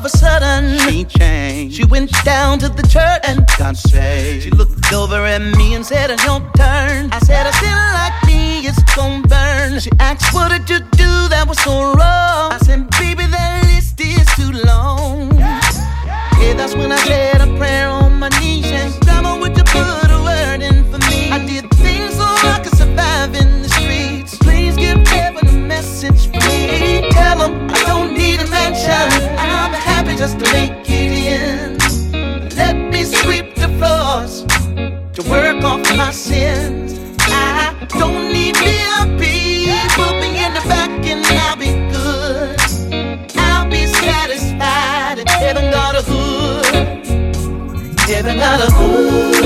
a sudden, she changed. She went down to the church and got saved. She looked over at me and said, "It's your turn." I said, "I still like me, it's gon' burn." She asked, "What did you do that was so wrong?" I said, "Baby, that list is too long." Yeah, that's when I said a prayer on my knees and, "Grandma, would you put a word in for me? I did things so I could survive in the streets. Please give heaven a message for me. Tell them I don't need a mansion. I'm happy just to make it in. Let me sweep the floors to work off my sins. I don't need VIP. Put me in the back and I'll be good. I'll be satisfied. Heaven got a hood. Heaven got a hood.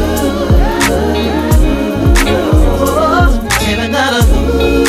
Heaven got a hood.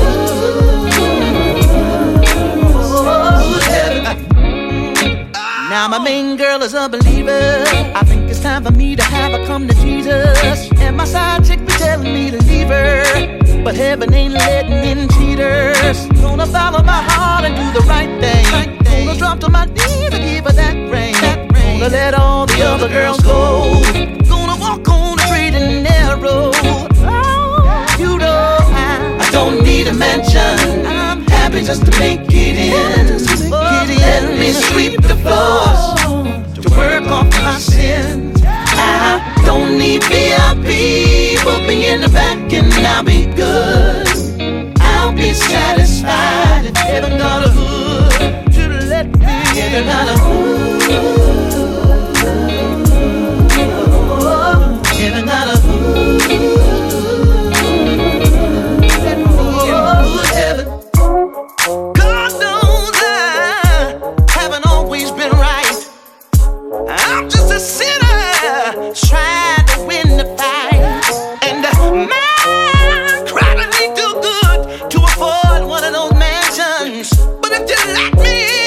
Now my main girl is a believer. I think it's time for me to have her come to Jesus. And my side chick be telling me to leave her, but heaven ain't letting in cheaters. Gonna follow my heart and do the right thing. Gonna drop to my knees and give her that ring. Gonna let all the other girls go. Gonna walk on the straight and narrow. Oh, you know I don't need a mansion. I'm happy just to make it in. Let me sweep the floors to work off my sins. I don't need VIP. Put me in the back and I'll be good. I'll be satisfied if heaven got a hood. To let me heaven got a hood. Heaven got a hood. Let me in heaven. God knows I haven't always been right. I'm just a sinner trying to win the fight. And man, crying ain't too good to afford one of those mansions. But if you let me